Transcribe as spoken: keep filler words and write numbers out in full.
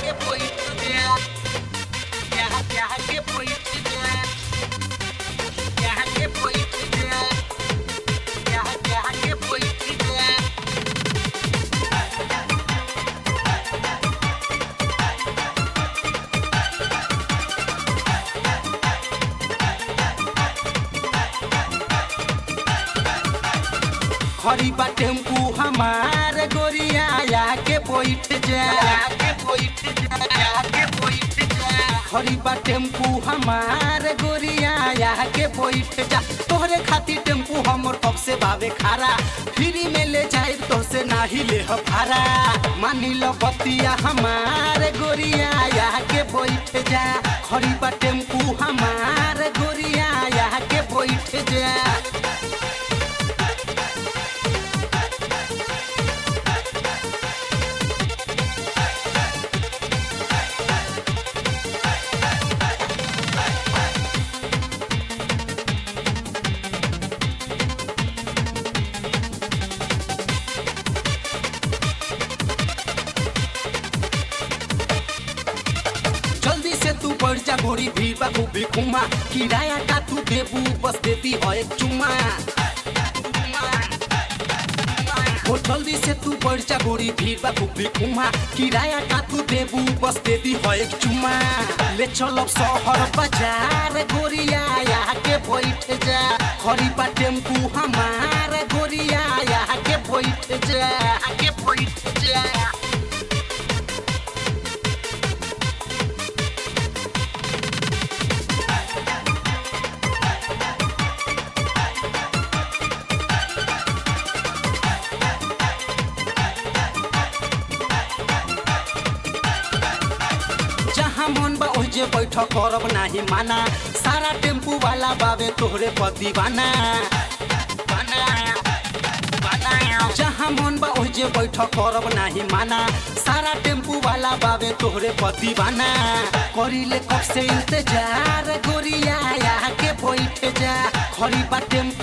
के बैठ जा यहाँ यहाँ के बैठ जा यहाँ के बैठ जा यहाँ यहाँ के बैठ जा खरी बा टेम्पू हमार गोरिया आके बैठ जा आके बैठ जा आके बैठ जा खरी बा टेम्पू हमार गोरिया आके बैठ जा तोहरे खातिर टेम्पू हमर कब से बावे खारा फ्री में ले जाए तो से नाही ले ह भाड़ा मानी लो बतिया हमार गोरिया आके बैठ जा खरी बा टेम्पू हमार गोरिया आके बैठ जा तू बढ़ जा गोरी भीड़ बा खूबी घुमा किराया का तू देबू बस देती है एक चुम्मा हो जल्दी से तू बढ़ जा गोरी भीड़ बा खूबी घुमा किराया का तू देबू बस देती है एक चुम्मा ले चलो शहर बाजार गोरिया आके बैठ जा खरी बा टेम्पू हमार गोरिया आके बैठ जा आके बैठ जा मन बा ओजे बैठ करब नाही माना सारा टेम्पू वाला बाबे तोहरे पर दीवाना जहाँ मन बा ओजे बैठ करब नाही माना सारा टेम्पू वाला बाबे तोहरे पर दीवाना करी ले कब से इंतजार गोरिया आके बैठ जा खरी बा टेम्पू